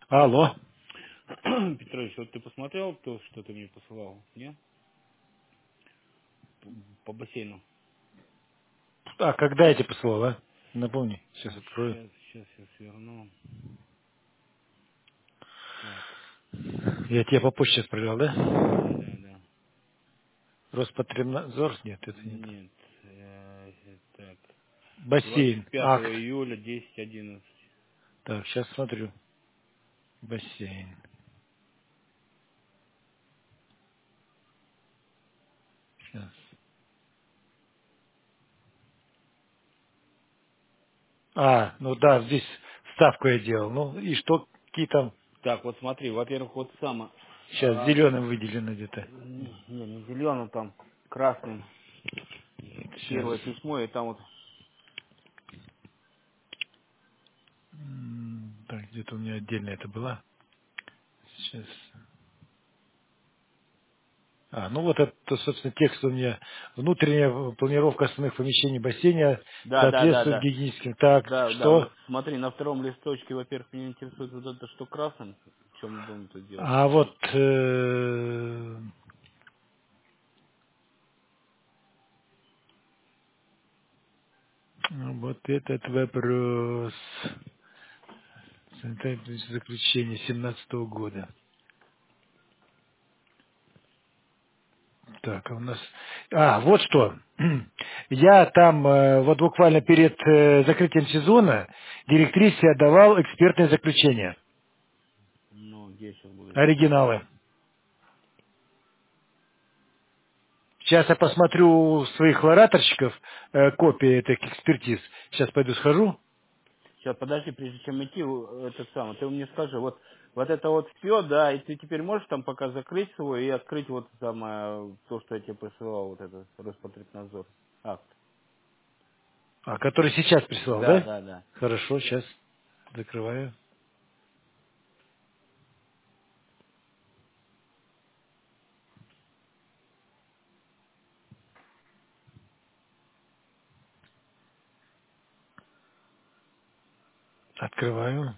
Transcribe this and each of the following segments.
Алло. Петрович, вот ты посмотрел то, что ты мне посылал, не? По бассейну. А когда я тебе посылал, а? Напомни, сейчас открою. Сейчас я сверну. Так. Я тебе по почте отправлял, Да, да? да, да. Роспотребнадзор? Нет, это нет. Нет. Так. Бассейн. 25 Акт. июля 10:11. Так, сейчас смотрю. Бассейн. Сейчас. А, ну да, здесь ставку я делал. Ну и что, какие там? Так, вот смотри, во-первых, вот само. Сейчас зеленым выделено где-то. Не зеленым, там красным. Сейчас. Первое письмо, и там вот. Так, где-то у меня отдельно это было. Сейчас. А, ну вот это, собственно, текст у меня. Внутренняя планировка основных помещений бассейна Да, да, да, соответствует да. гигиеническим. Так, Да, да, что? вот смотри, на втором листочке, во-первых, меня интересует вот это, что красным, что мы будем тут делать. А вот вот этот вопрос. Санитарное заключение 17-го года. Так, а у нас... А, вот что. Я там вот буквально перед закрытием сезона директрисе отдавал экспертное заключение. Ну, где я сейчас буду искать? Оригиналы. Сейчас я посмотрю у своих лораторщиков копии этих экспертиз. Сейчас пойду схожу. Сейчас, подожди, прежде чем идти, этот самый, ты мне скажи, вот это вот все, да, и ты теперь можешь там пока закрыть свой и открыть вот самое, то, что я тебе присылал, вот этот Роспотребнадзор. Акт. А, который сейчас прислал, Да, да? да, да. Хорошо, сейчас закрываю. Открываю.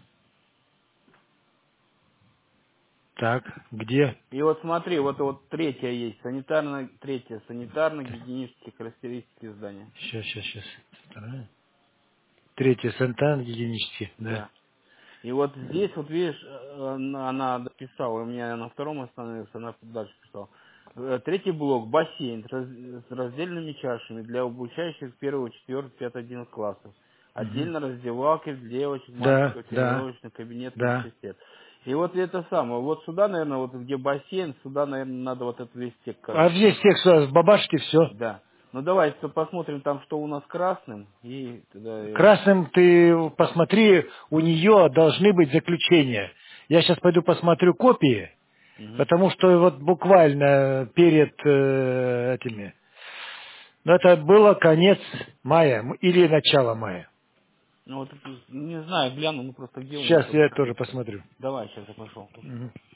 Так, где? И вот смотри, вот третья есть, третья, санитарно-гигиенические характеристики здания. Сейчас. Вторая. Третья, Сантан, гигиенический, да. Да. И вот здесь, вот видишь, она дописала, у меня на втором остановился, она дальше писала. Третий блок, бассейн с раздельными чашами для обучающих 1, 4, 5, 11 классов. Мгм. Отдельно раздевалки для девочек, Да, мальчиков, да, тренировочный кабинет, да. медсестер. И вот это самое, вот сюда, наверное, вот где бассейн, сюда, наверное, надо вот этот весь текст, А здесь текст бабашки, все. да. Ну давайте посмотрим там, что у нас красным, и тогда я... Красным ты посмотри, у нее должны быть заключения. Я сейчас пойду посмотрю копии, Мгм. потому что вот буквально перед этими, ну это было конец мая или начало мая. Ну вот, не знаю, гляну, ну просто где у меня Сейчас тут я тоже текст. посмотрю. Давай, сейчас я пошел. Мгм.